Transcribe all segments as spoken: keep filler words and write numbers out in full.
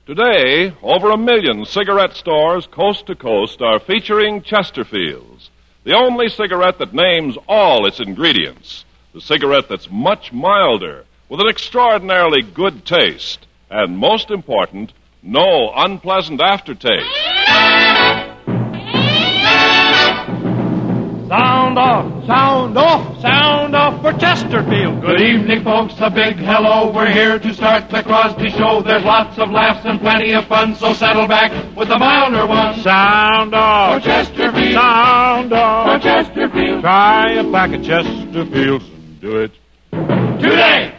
Today, over a million cigarette stores coast to coast are featuring Chesterfields, the only cigarette that names all its ingredients. The cigarette that's much milder, with an extraordinarily good taste, and most important, no unpleasant aftertaste. Sound off! Sound off! Sound off for Chesterfield! Good evening, folks. A big hello. We're here to start the Crosby Show. There's lots of laughs and plenty of fun, so settle back with the milder one. Sound off! For Chesterfield! Sound off! For Chesterfield! Try a pack of Chesterfields and do it today!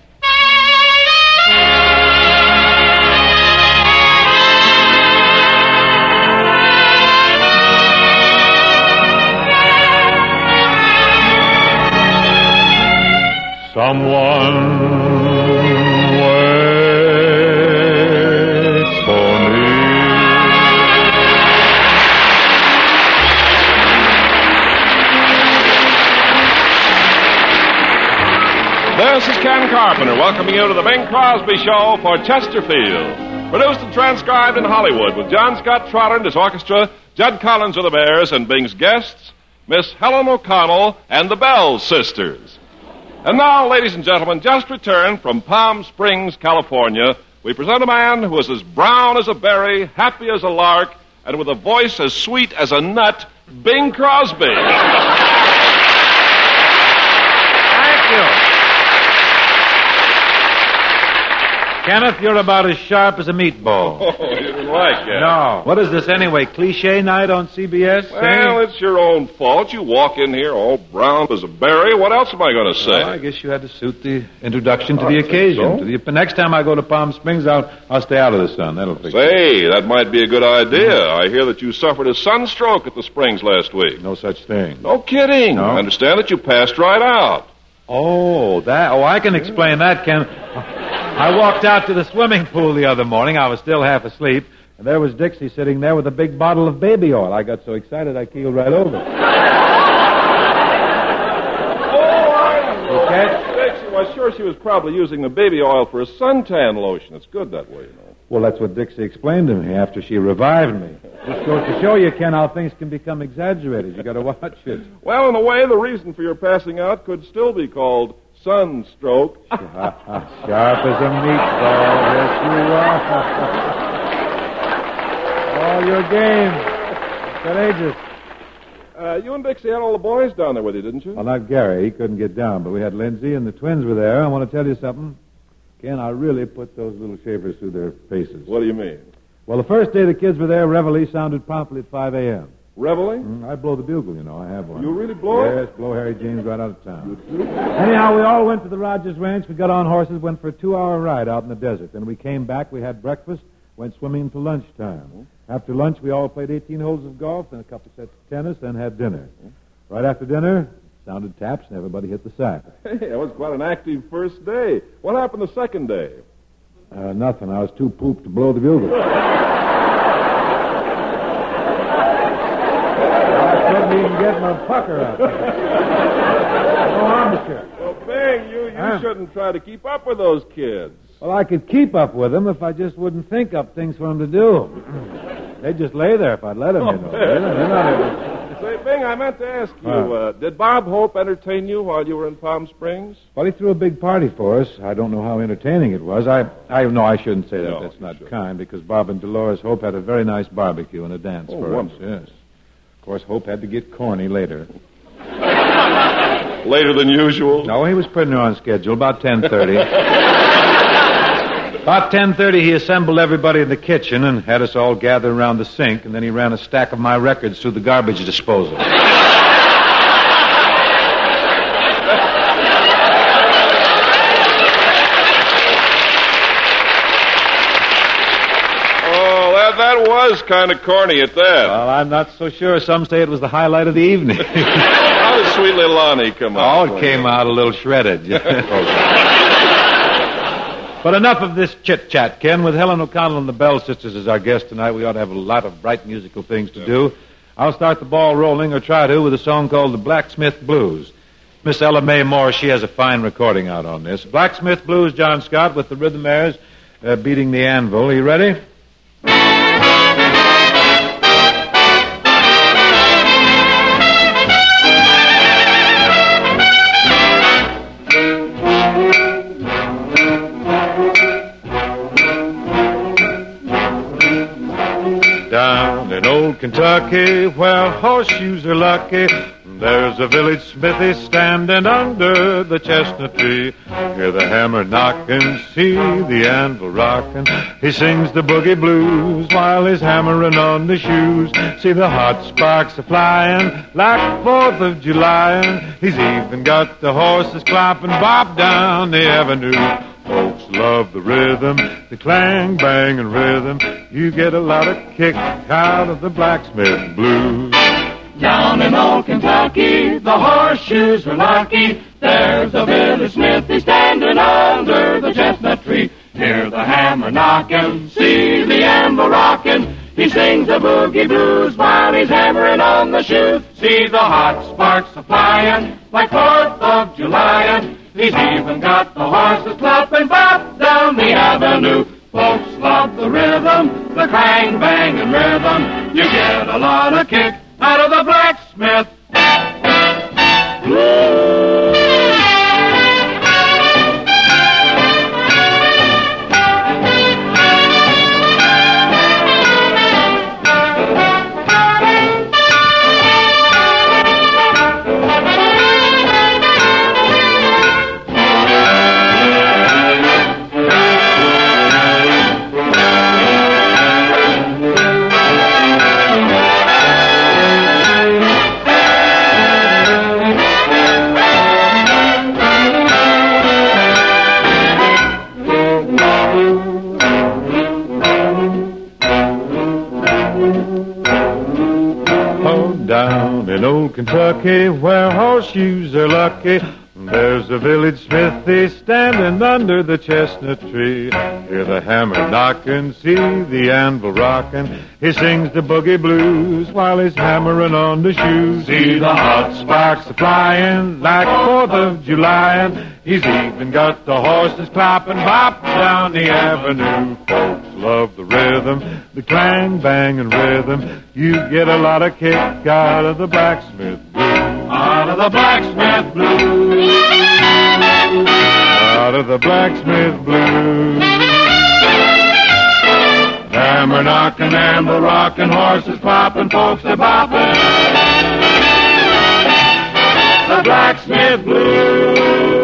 Someone waits for me. This is Ken Carpenter welcoming you to the Bing Crosby Show for Chesterfield. Produced and transcribed in Hollywood with John Scott Trotter and his orchestra, Judd Collins of the Bears, and Bing's guests, Miss Helen O'Connell and the Bell Sisters. And now, ladies and gentlemen, just returned from Palm Springs, California, we present a man who is as brown as a berry, happy as a lark, and with a voice as sweet as a nut, Bing Crosby. Thank you. Kenneth, you're about as sharp as a meatball. Oh, you didn't like it. No. What is this anyway, cliche night on C B S? Well, it's your own fault. You walk in here all brown as a berry. What else am I going to say? Well, I guess you had to suit the introduction to I the think occasion. so. To the, next time I go to Palm Springs, I'll, I'll stay out of the sun. That'll fix it. Say, that might be a good idea. I hear that you suffered a sunstroke at the Springs last week. No such thing. No kidding. No. I understand that you passed right out. Oh, that. Oh, I can explain that, Ken. I walked out to the swimming pool the other morning. I was still half asleep, and there was Dixie sitting there with a big bottle of baby oil. I got so excited I keeled right over. Oh, I know. Okay. Dixie, well, sure, she was probably using the baby oil for a suntan lotion. It's good that way, you know. Well, that's what Dixie explained to me after she revived me. Just goes to show you, Ken, how things can become exaggerated. You got to watch it. Well, in a way, the reason for your passing out could still be called sunstroke. Sharp as a meatball. Yes, you are. All your game. Courageous. Uh, you and Dixie had all the boys down there with you, didn't you? Well, not Gary. He couldn't get down, but we had Lindsay and the twins were there. I want to tell you something. Ken, I really put those little shavers through their faces. What do you mean? Well, the first day the kids were there, reveille sounded promptly at five a.m. Reveille? Mm, I blow the bugle, you know. I have one. You really blow it? Yes, blow Harry James right out of town. Anyhow, we all went to the Rogers Ranch. We got on horses, went for a two-hour ride out in the desert. Then we came back. We had breakfast, went swimming until lunchtime. After lunch, we all played eighteen holes of golf and a couple sets of tennis, then had dinner. Right after dinner, sounded taps, and everybody hit the sack. Hey, that was quite an active first day. What happened the second day? Uh, nothing. I was too pooped to blow the bugle. I couldn't even get my pucker out there. No armature. Well, Bing, you, you Huh? shouldn't try to keep up with those kids. Well, I could keep up with them if I just wouldn't think up things for them to do. They'd just lay there if I'd let them, you know. They're not- they're not able- Say, Bing, I meant to ask you, Huh. uh, did Bob Hope entertain you while you were in Palm Springs? Well, he threw a big party for us. I don't know how entertaining it was. I, I no, I shouldn't say that. No, That's not sure. kind, because Bob and Dolores Hope had a very nice barbecue and a dance Oh, for wonderful. us. Yes. Of course, Hope had to get corny later. Later than usual? No, he was pretty near on schedule, about ten thirty. About ten thirty, he assembled everybody in the kitchen and had us all gather around the sink, and then he ran a stack of my records through the garbage disposal. Oh, that, that was kind of corny at that. Well, I'm not so sure. Some say it was the highlight of the evening. How did Sweet Little Lonnie come out? Oh, it came out a little shredded. But enough of this chit-chat, Ken. With Helen O'Connell and the Bell Sisters as our guests tonight, we ought to have a lot of bright musical things to do. I'll start the ball rolling, or try to, with a song called The Blacksmith Blues. Miss Ella Mae Moore, she has a fine recording out on this. Blacksmith Blues, John Scott, with the Rhythmaires, uh, beating the anvil. Are you ready? Down in old Kentucky, where horseshoes are lucky, there's a village smithy standing under the chestnut tree. Hear the hammer knocking, see the anvil rocking. He sings the boogie blues while he's hammering on the shoes. See the hot sparks a-flying like fourth of July. He's even got the horses clopping bop down the avenue. Folks love the rhythm, the clang, bang, and rhythm. You get a lot of kick out of the blacksmith blues. Down in old Kentucky, the horseshoes are lucky. There's a village smithy standing under the chestnut tree. Hear the hammer knocking, see the anvil rocking. He sings the boogie blues while he's hammering on the shoes. See the hot sparks a-flying like fourth of July. He's even got the horses clopping bop down the avenue. Folks love the rhythm, the clang, bang, and rhythm. You get a lot of kick out of the blacksmith blues. Down in old Kentucky, where horseshoes are lucky, there's a village smithy standing under the chestnut tree. Hear the hammer knocking, see the anvil rocking. He sings the boogie blues while he's hammering on the shoes. See the hot sparks a-flying like fourth of July. He's even got the horses clopping bop down the avenue. Folks love the rhythm, the clang, bang, and rhythm. You get a lot of kick out of the blacksmith blues. Out of the blacksmith blues. Out of the blacksmith blues. Hammer knocking, anvil rocking, horses popping, folks are bopping. The blacksmith blues.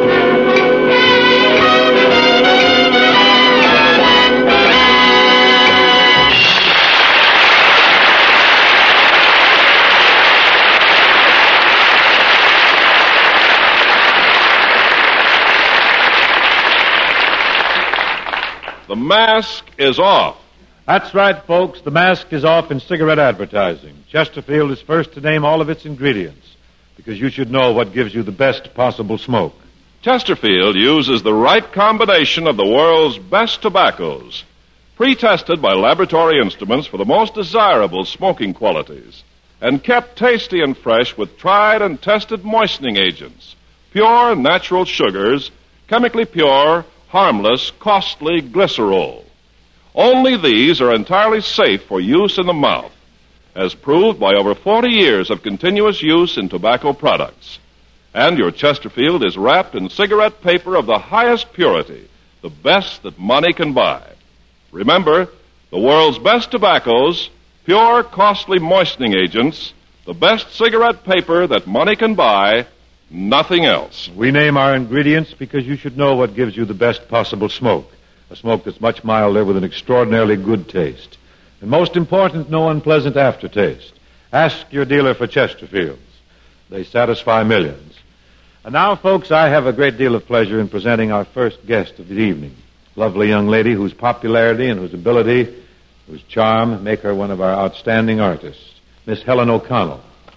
The mask is off. That's right, folks. The mask is off in cigarette advertising. Chesterfield is first to name all of its ingredients, because you should know what gives you the best possible smoke. Chesterfield uses the right combination of the world's best tobaccos, pre-tested by laboratory instruments for the most desirable smoking qualities, and kept tasty and fresh with tried and tested moistening agents, pure natural sugars, chemically pure, harmless, costly glycerol. Only these are entirely safe for use in the mouth, as proved by over forty years of continuous use in tobacco products. And your Chesterfield is wrapped in cigarette paper of the highest purity, the best that money can buy. Remember, the world's best tobaccos, pure, costly moistening agents, the best cigarette paper that money can buy, nothing else. We name our ingredients because you should know what gives you the best possible smoke. A smoke that's much milder with an extraordinarily good taste. And most important, no unpleasant aftertaste. Ask your dealer for Chesterfields. They satisfy millions. And now, folks, I have a great deal of pleasure in presenting our first guest of the evening. Lovely young lady whose popularity and whose ability, whose charm make her one of our outstanding artists. Miss Helen O'Connell.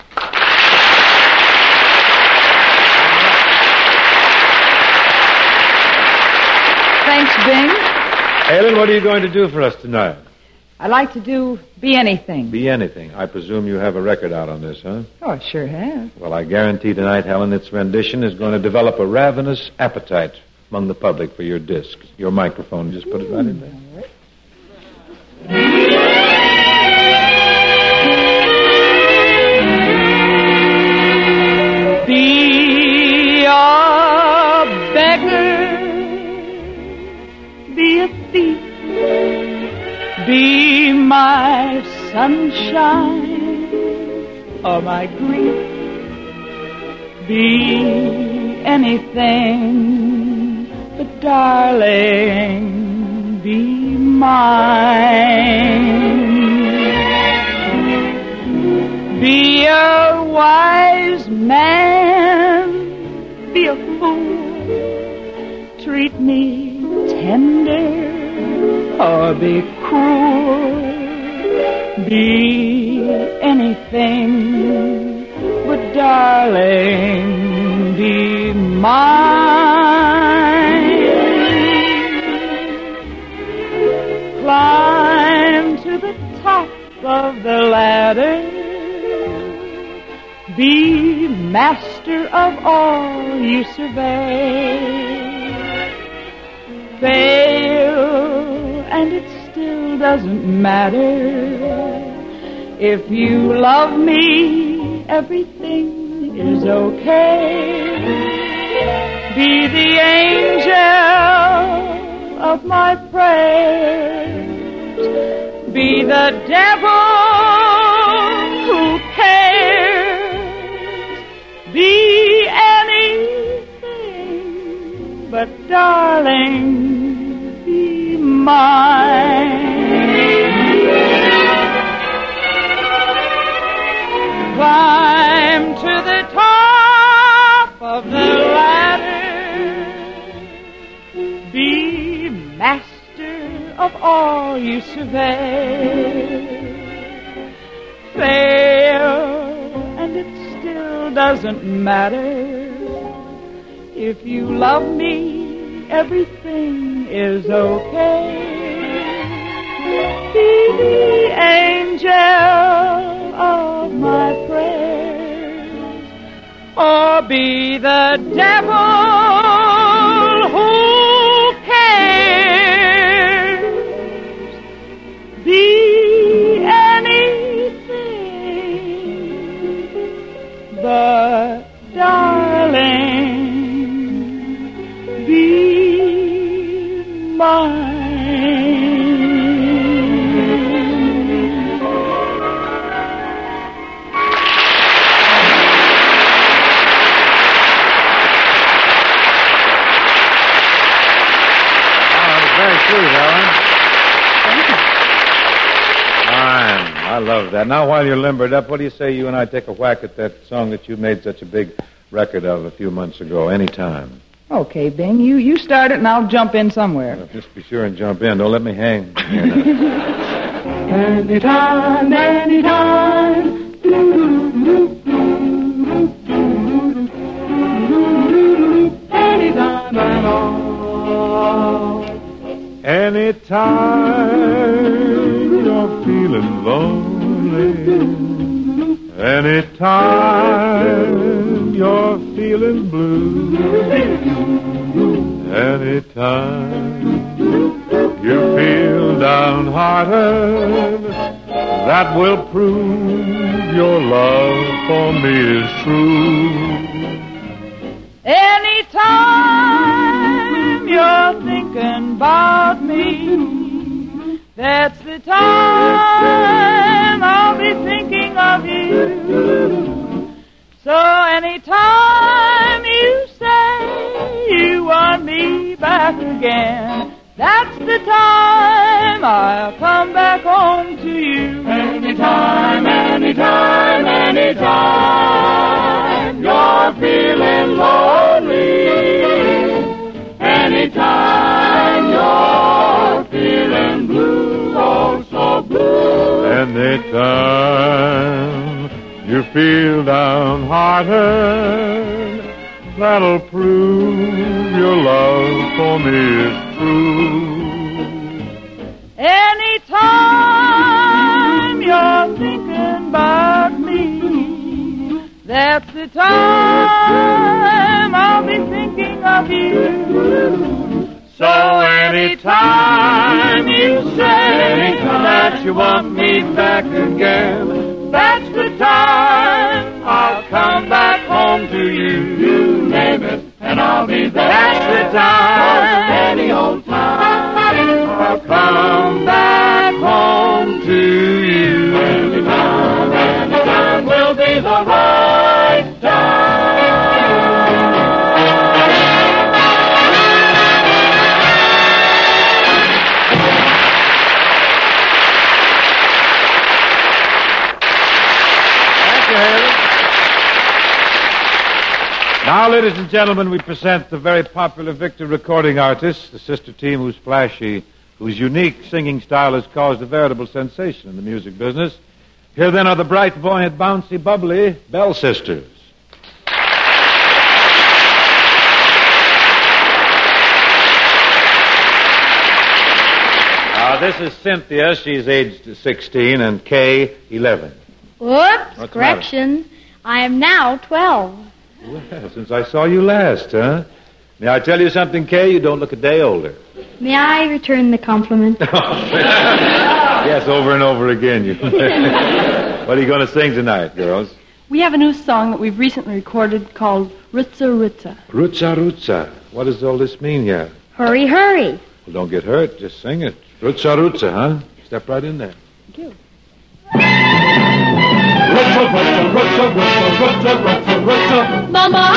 Thanks, Bing. Helen, what are you going to do for us tonight? I like to do Be Anything. Be Anything. I presume you have a record out on this, huh? Oh, I sure have. Well, I guarantee tonight, Helen, its rendition is going to develop a ravenous appetite among the public for your disc. Your microphone, just put it right in there. Be a beggar, be a thief, be my sunshine or my grief, be anything, but darling, be mine. Be a wise man, be a fool, treat me tender or be cruel, be anything, but darling, be mine. Climb to the top of the ladder, be master of all you survey. Fail, and it still doesn't matter. If you love me, everything is okay. Be the angel of my prayers. Be the devil who cares. Be anything, but darling, be mine. Climb to the top of the ladder, be master of all you survey. Fail, and it still doesn't matter. If you love me, everything is okay. Be the angel of my prayers, or be the devil who cares. Be anything, but darling, be mine. I love that. Now, while you're limbered up, what do you say you and I take a whack at that song that you made such a big record of a few months ago, Anytime? Okay, Bing, you, you start it and I'll jump in somewhere. Well, just be sure and jump in. Don't let me hang. Anytime, anytime. Anytime at all. Anytime you're feeling lonely, anytime you're feeling blue, anytime you feel downhearted, that will prove your love for me is true. Anytime you're thinking about me, that's the time I'll be thinking of you. So anytime you say you want me back again, that's the time I'll come back home to you. Anytime, anytime, anytime you're feeling lonely, anytime you're feeling blue, oh so blue, anytime you feel downhearted, that'll prove your love for me is true. Anytime you're thinking about me, that's the time I'll be thinking of love you. So anytime you say that you want me back again, that's the time I'll come back home to you. You name it, and I'll be there. That's the time, any old time, I'll come back home to you. Any time, any time will be the right time. Now, ladies and gentlemen, we present the very popular Victor recording artist, the sister team whose flashy, whose unique singing style has caused a veritable sensation in the music business. Here then are the bright, buoyant, bouncy, bubbly Bell Sisters. Uh, this is Cynthia. She's aged sixteen, and Kay, eleven. Whoops, What's correction. I am now twelve. Well, since I saw you last, huh? May I tell you something, Kay? You don't look a day older. May I return the compliment? Yes, over and over again. You. What are you going to sing tonight, girls? We have a new song that we've recently recorded called Rutsa Rutsa. Rutsa Rutsa. What does all this mean here? Hurry, hurry. Well, don't get hurt. Just sing it. Rutsa Rutsa, huh? Step right in there. Thank you. Rutsa, rutsa, rutsa, rutsa, rutsa, rutsa, rutsa. Mama!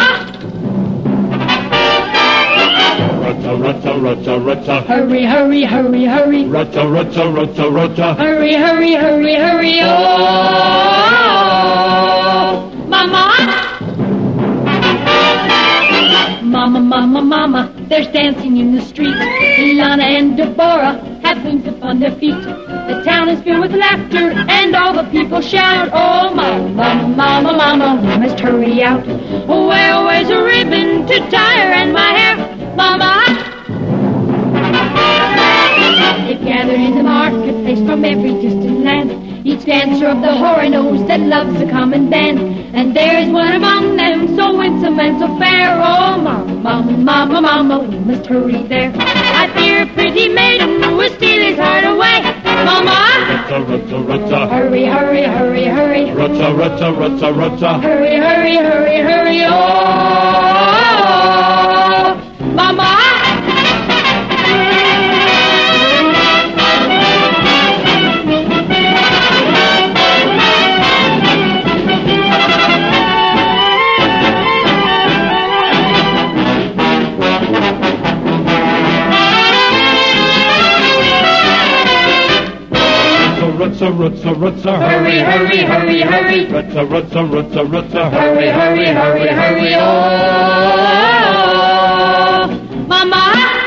Rutsa, rutsa, rutsa, rutsa. Hurry, hurry, hurry, hurry. Rutsa, rutsa, rutsa, rutsa. Hurry, hurry, hurry, hurry. Oh, Mama! Mama, mama, mama, there's dancing in the street. Lana and Deborah have wings upon their feet. The town is filled with laughter, and all the people shout, oh, mama, mama, mama, mama, we must hurry out. Where, where's a ribbon to tie her and my hair, mama? They've gathered in the marketplace from every distant land. Each dancer of the horror knows that love's a common band. And there is one among them so winsome and so fair. Oh, mama, mama, mama, mama, we must hurry there. I fear a pretty maiden will steal his heart away. Mama! Rutsa, rutsa, rutsa. Hurry, hurry, hurry, hurry. Rutsa, rutsa, rutsa, rutsa. Hurry, hurry, hurry, hurry. Oh, mama! Rutsa, rutsa, rutsa. Hurry, hurry, hurry, hurry. Rutsa, rutsa, rutsa, rutsa. Hurry, hurry, hurry, hurry. Oh, mama!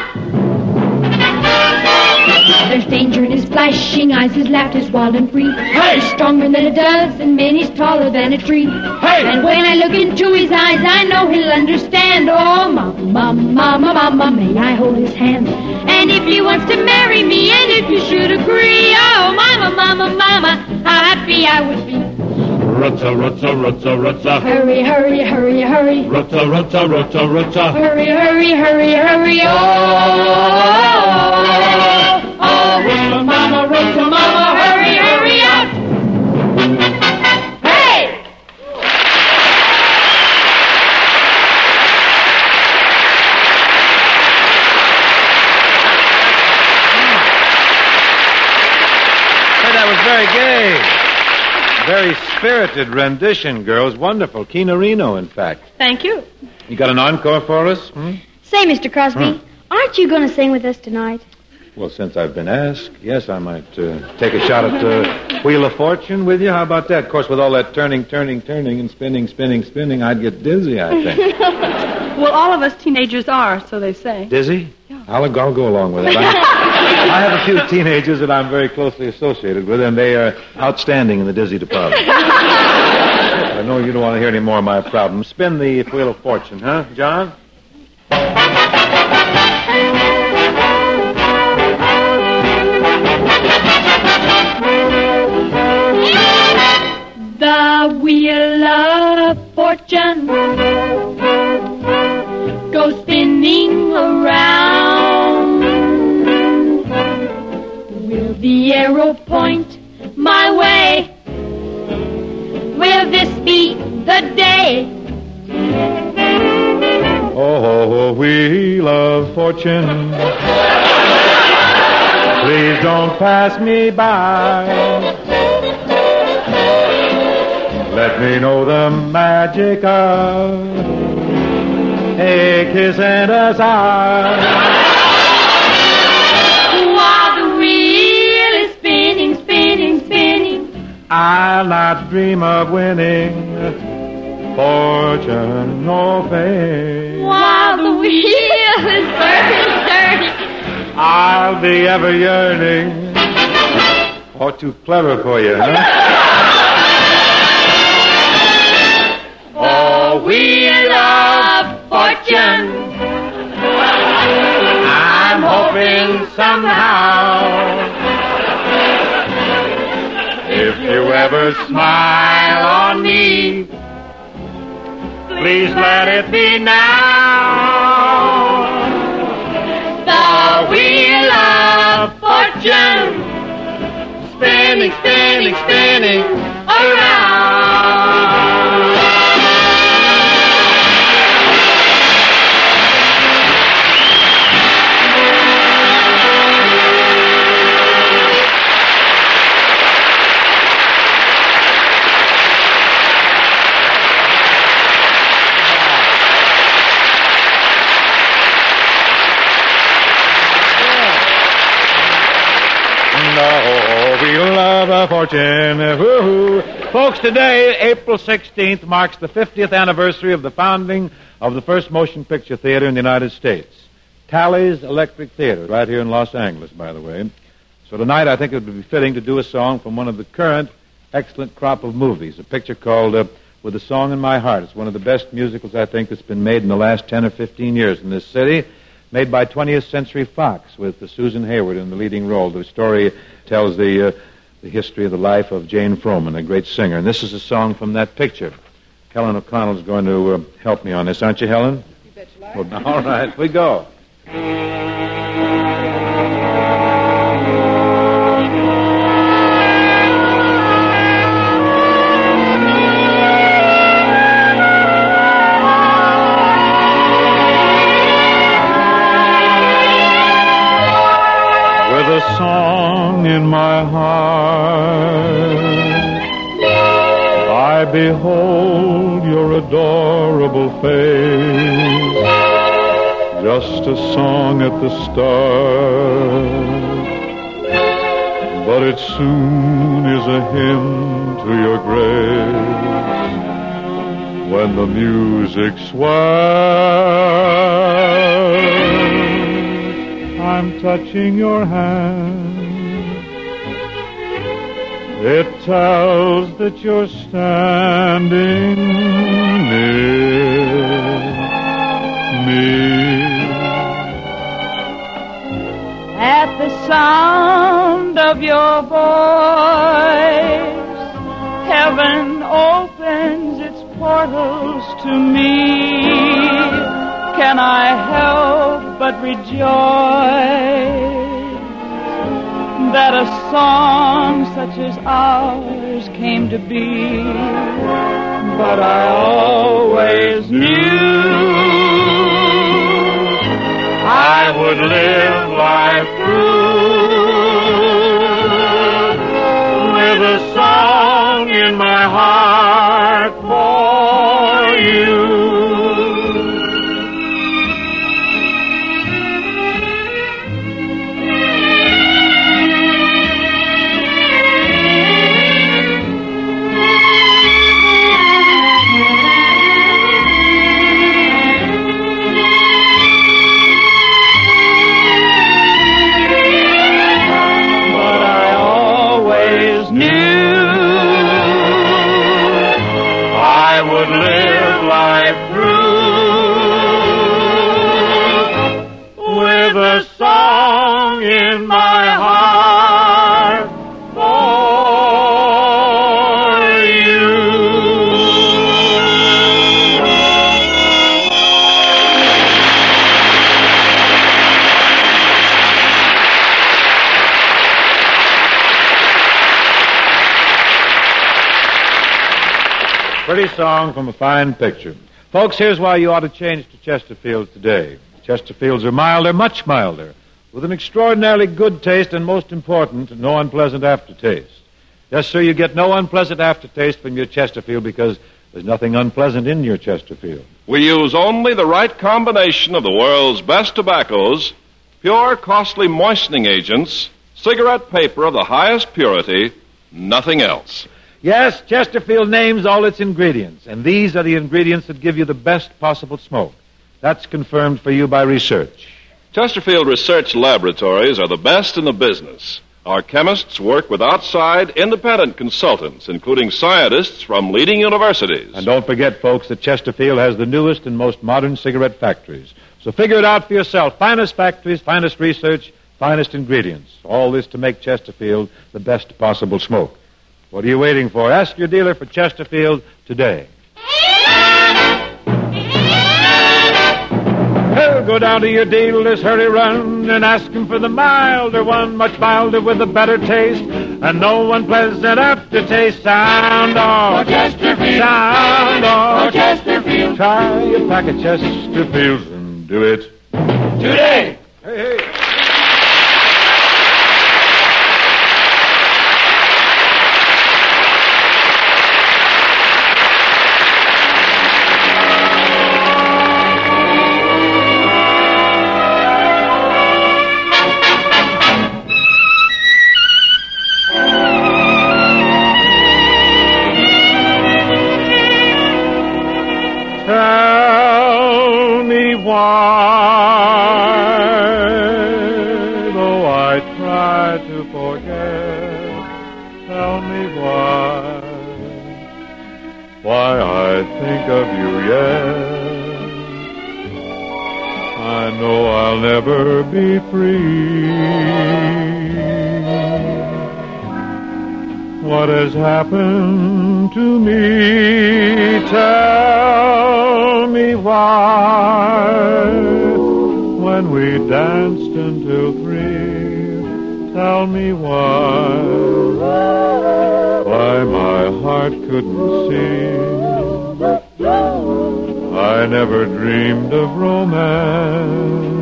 There's danger in his flashing eyes, his laughter is wild and free. Hey! He's stronger than a dozen men, he's taller than a tree. Hey! And when I look into his eyes, I know he'll understand. Oh, mama, mama, mama, mama, may I hold his hand? And if he wants to marry me, and if you should agree, oh, mama, mama, mama, how happy I would be. Rutsa, rutsa, rutsa, rutsa. Hurry, hurry, hurry, hurry. Rutsa, rutsa, rutsa, rutsa. Hurry, hurry, hurry, hurry. Oh, oh, rutsa, mama, rutsa, mama, hurry, hurry up. Hey! Hey, that was very gay. Very spirited rendition, girls. Wonderful. Keena Reno, in fact. Thank you. You got an encore for us? Hmm? Say, Mister Crosby, Hmm. aren't you going to sing with us tonight? Well, since I've been asked, yes, I might uh, take a shot at uh, Wheel of Fortune with you. How about that? Of course, with all that turning, turning, turning, and spinning, spinning, spinning, I'd get dizzy, I think. Well, all of us teenagers are, so they say. Dizzy? Yeah. I'll, I'll go along with it. I, I have a few teenagers that I'm very closely associated with, and they are outstanding in the dizzy department. I know you don't want to hear any more of my problems. Spin the Wheel of Fortune, huh, John? The wheel of fortune goes spin spinning around. Will the arrow point my way? Will this be the day? Oh, wheel of fortune, please don't pass me by. Let me know the magic of a kiss and a sigh. While the wheel is spinning, spinning, spinning, I'll not dream of winning fortune or fame. while the wheel is turning, turning, I'll be ever yearning. Oh, too clever for you, huh? oh, wheel of fortune, I'm hoping somehow, if you ever smile on me, please let it be now. the wheel of fortune, Spinning, spinning, spinning around. Oh, we love a fortune. Woo-hoo. Folks, today, April sixteenth, marks the fiftieth anniversary of the founding of the first motion picture theater in the United States. Tally's Electric Theater, right here in Los Angeles, by the way. So tonight, I think it would be fitting to do a song from one of the current excellent crop of movies, a picture called uh, With a Song in My Heart. It's one of the best musicals, I think, that's been made in the last ten or fifteen years in this city. Made by twentieth Century Fox with uh, Susan Hayward in the leading role. The story tells the uh, the history of the life of Jane Froman, a great singer. And this is a song from that picture. Helen O'Connell is going to uh, help me on this, aren't you, Helen? You bet you like. Well, all right, we go. A song in my heart, I behold your adorable face, just a song at the start, but it soon is a hymn to your grace, when the music swells. I'm touching your hand. It tells that you're standing near me. At the sound of your voice, heaven opens its portals to me. Can I help but rejoice that a song such as ours came to be? But I always knew I would live life through with a song in my heart for you. Pretty song from a fine picture. Folks, here's why you ought to change to Chesterfields today. Chesterfields are milder, much milder, with an extraordinarily good taste and, most important, no unpleasant aftertaste. Yes, sir, you get no unpleasant aftertaste from your Chesterfield because there's nothing unpleasant in your Chesterfield. We use only the right combination of the world's best tobaccos, pure, costly moistening agents, cigarette paper of the highest purity, nothing else. Yes, Chesterfield names all its ingredients, and these are the ingredients that give you the best possible smoke. That's confirmed for you by research. Chesterfield Research Laboratories are the best in the business. Our chemists work with outside, independent consultants, including scientists from leading universities. And don't forget, folks, that Chesterfield has the newest and most modern cigarette factories. So figure it out for yourself. Finest factories, finest research, finest ingredients. All this to make Chesterfield the best possible smoke. What are you waiting for? Ask your dealer for Chesterfield today. Oh, go down to your dealer's, hurry, run, and ask him for the milder one, much milder with a better taste, and no unpleasant aftertaste. Sound off, Chesterfield. Sound off, Chesterfield. Try a pack of Chesterfields and do it Today. Hey, hey. Tell me why, though I try to forget, tell me why, why I think of you yet. I know I'll never be free. What has happened to me? Tell me why. When we danced until three, tell me why. Why my heart couldn't see. I never dreamed of romance.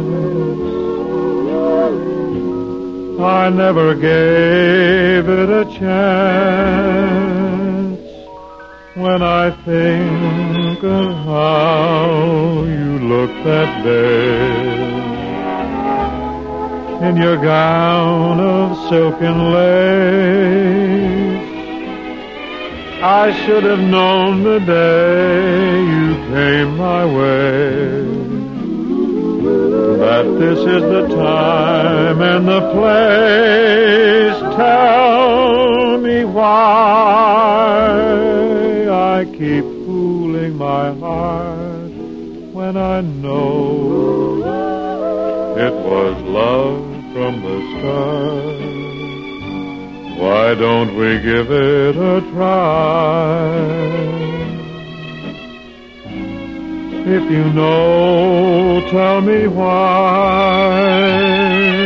I never gave it a chance. When I think of how you looked that day in your gown of silken lace, I should have known the day you came my way that this is the time and the place. Tell me why I keep fooling my heart when I know it was love from the start. Why don't we give it a try? If you know, tell me why.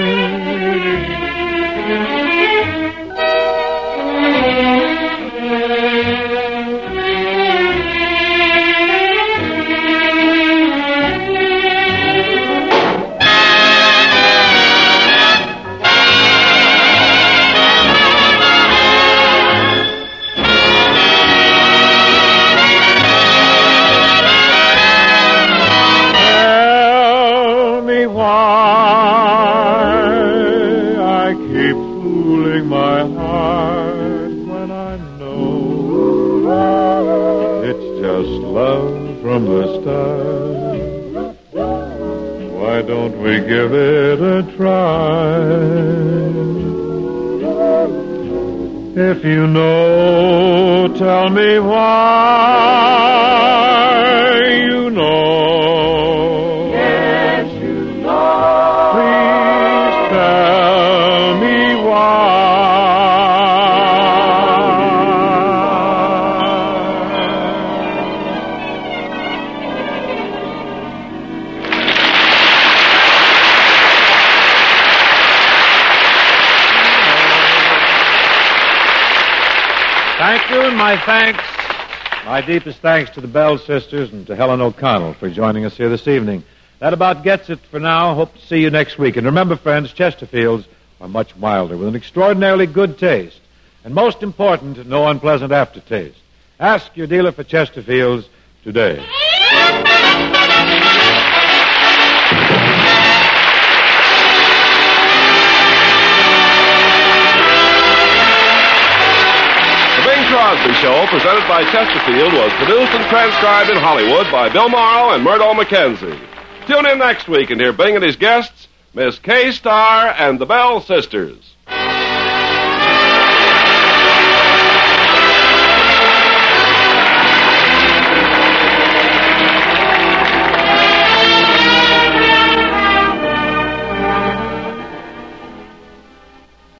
From the start, why don't we give it a try? If you know, tell me why. You know. Yes, you know. Please tell me why. Thank you, and my thanks My deepest thanks to the Bell sisters and to Helen O'Connell for joining us here this evening. That about gets it for now. Hope to see you next week. And remember, friends, Chesterfields are much milder with an extraordinarily good taste. And most important, no unpleasant aftertaste. Ask your dealer for Chesterfields today. Crosby Show, presented by Chesterfield, was produced and transcribed in Hollywood by Bill Morrow and Murdo McKenzie. Tune in next week and hear Bing and his guests, Miss K. Starr and the Bell Sisters.